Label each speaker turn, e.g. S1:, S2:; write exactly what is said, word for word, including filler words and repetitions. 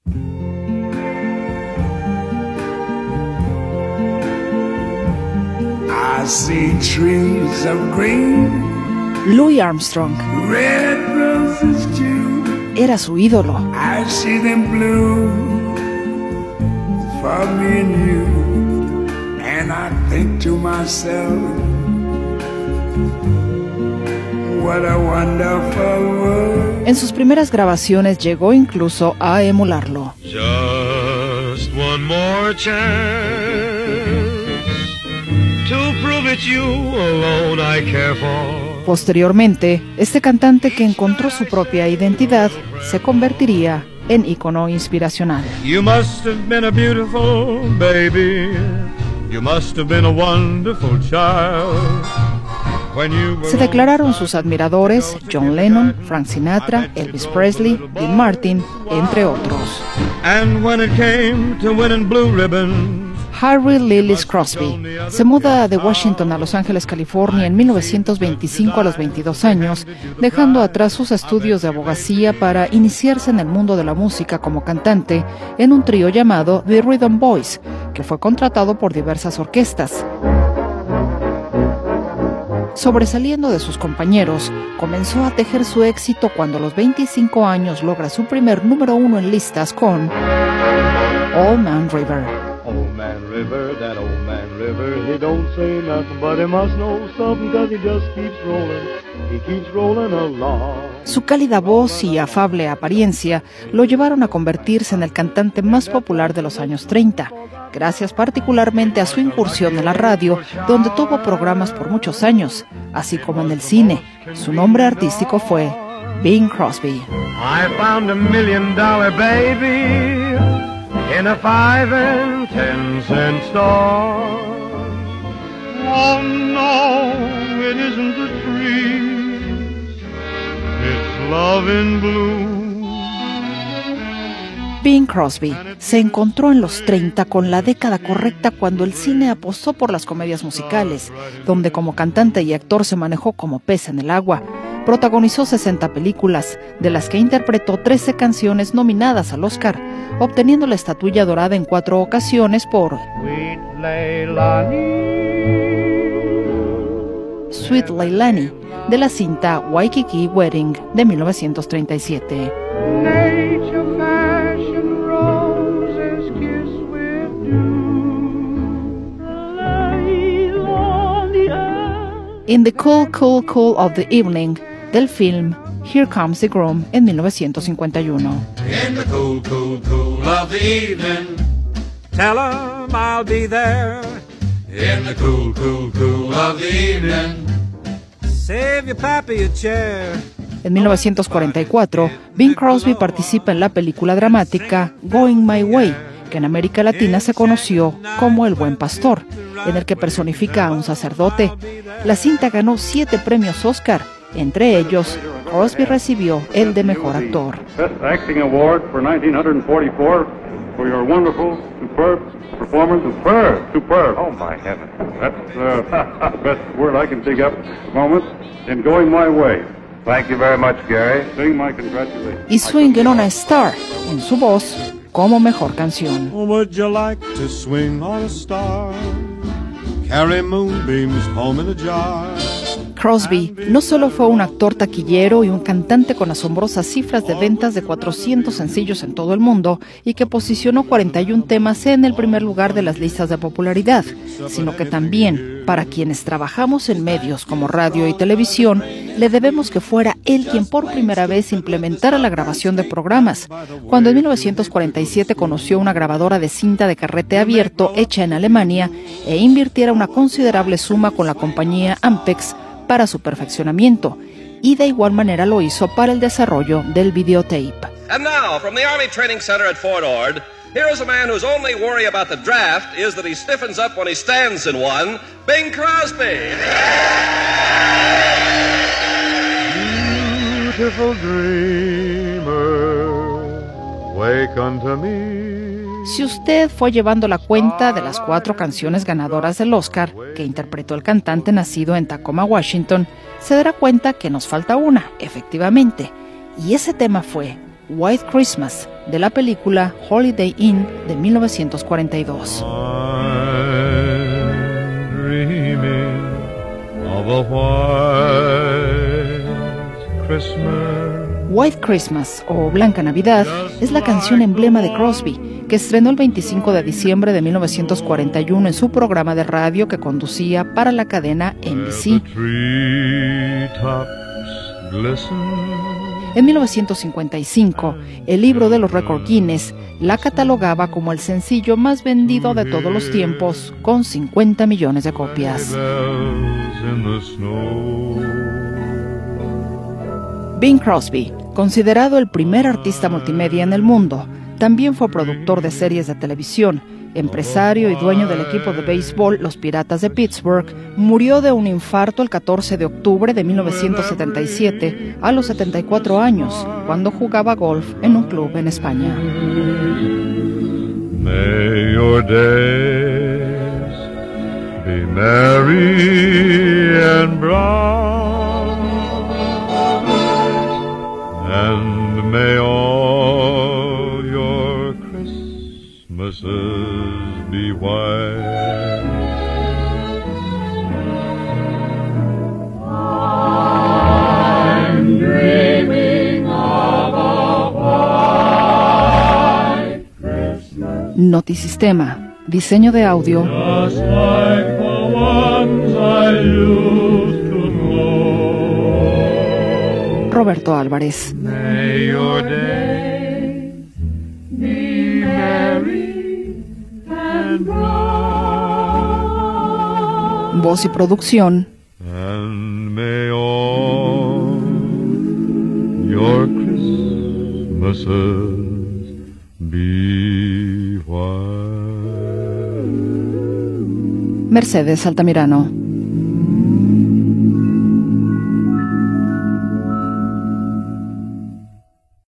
S1: I see trees of green,
S2: Louis Armstrong
S1: red roses too.
S2: era su ídolo.
S1: I see them blue for me and you, and I think to myself, what a wonderful world.
S2: En sus primeras grabaciones llegó incluso a emularlo.
S3: Just one more chance to prove it's you alone I care for.
S2: Posteriormente, este cantante que encontró su propia identidad se convertiría en ícono inspiracional.
S3: You must have been a beautiful baby. You must have been a wonderful child. When you were
S2: Se declararon sus admiradores John Lennon, Frank Sinatra, Elvis Presley, Dean Martin, entre otros.
S3: And when it came to winning blue ribbons,
S2: Harry Lillis Crosby se muda de Washington a Los Ángeles, California en mil novecientos veinticinco a los veintidós años, dejando atrás sus estudios de abogacía para iniciarse en el mundo de la música como cantante en un trío llamado The Rhythm Boys, que fue contratado por diversas orquestas. Sobresaliendo de sus compañeros, comenzó a tejer su éxito cuando a los veinticinco años logra su primer número uno en listas con Old Man River.
S4: Old man river, that old man river, he don't say nothing, but he must know something, cause he just keeps rolling, he keeps rolling along.
S2: Su cálida voz y afable apariencia lo llevaron a convertirse en el cantante más popular de los años treinta, gracias particularmente a su incursión en la radio, donde tuvo programas por muchos años, así como en el cine. Su nombre artístico fue Bing Crosby.
S3: I found a million dollar baby in a five and ten cent store. Oh no, it isn't the trees, it's love in blue.
S2: Bing Crosby se encontró en los treinta con la década correcta cuando el cine apostó por las comedias musicales, donde como cantante y actor se manejó como pez en el agua. Protagonizó sesenta películas, de las que interpretó trece canciones nominadas al Oscar, obteniendo la estatuilla dorada en cuatro ocasiones por
S3: Sweet Leilani,
S2: Sweet Leilani, de la cinta Waikiki Wedding de mil novecientos treinta y siete.
S3: nature fashion roses kiss with dew.
S2: In the Cool, Cool, Cool of the Evening, del film Here Comes the Groom en mil novecientos cincuenta y uno.
S5: In the cool, cool, cool of the evening,
S3: Tell 'em I'll be there.
S5: in the cool, cool, cool of the evening,
S3: Save your pappy a chair.
S2: En mil novecientos cuarenta y cuatro, Bing Crosby participa en la película dramática Going My Way, que en América Latina se conoció como El Buen Pastor, en el que personifica a un sacerdote. La cinta ganó siete premios Oscar, entre ellos, Crosby recibió el de Mejor Actor.
S4: Best Acting Award for nineteen forty-four for your wonderful, superb performance. Superb, superb. Oh my heavens. That's uh, the best word I can dig up at the moment. In Going My Way. Thank you very much, Gary. Sing my congratulations.
S2: Y Swingin' on a Star, en su voz, como mejor canción.
S6: Would you like to swing on a star? Carry moonbeams home in a jar.
S2: Crosby no solo fue un actor taquillero y un cantante con asombrosas cifras de ventas de cuatrocientos sencillos en todo el mundo y que posicionó cuarenta y uno temas en el primer lugar de las listas de popularidad, sino que también, para quienes trabajamos en medios como radio y televisión, le debemos que fuera él quien por primera vez implementara la grabación de programas, cuando en mil novecientos cuarenta y siete conoció una grabadora de cinta de carrete abierto hecha en Alemania e invirtiera una considerable suma con la compañía Ampex para su perfeccionamiento, y de igual manera lo hizo para el desarrollo del videotape.
S7: And now, from the Army Training Center at Fort Ord, here is a man whose only worry about the draft is that he stiffens up when he stands in one, Bing Crosby.
S4: Beautiful dreamer, wake unto me.
S2: Si usted fue llevando la cuenta de las cuatro canciones ganadoras del Oscar que interpretó el cantante nacido en Tacoma, Washington, se dará cuenta que nos falta una, efectivamente, y ese tema fue White Christmas, de la película Holiday Inn de mil novecientos cuarenta y dos.
S3: I'm dreaming of a white Christmas.
S2: White Christmas, o Blanca Navidad, es la canción emblema de Crosby, que estrenó el veinticinco de diciembre de mil novecientos cuarenta y uno en su programa de radio que conducía para la cadena N B C. En mil novecientos cincuenta y cinco, el libro de los récords Guinness la catalogaba como el sencillo más vendido de todos los tiempos, con cincuenta millones de copias. Bing Crosby, considerado el primer artista multimedia en el mundo, también fue productor de series de televisión, empresario y dueño del equipo de béisbol Los Piratas de Pittsburgh. Murió de un infarto el catorce de octubre de mil novecientos setenta y siete a los setenta y cuatro años, cuando jugaba golf en un club en España.
S3: May your days be merry and bright, and may all your Christmases be white.
S5: I'm dreaming of a white Christmas.
S2: Notisistema, diseño de audio,
S3: Just like the ones I used to know.
S2: Roberto Álvarez.
S3: May your days be merry and bright,
S2: Voz y producción,
S3: and may all your Christmases be white.
S2: Mercedes Altamirano.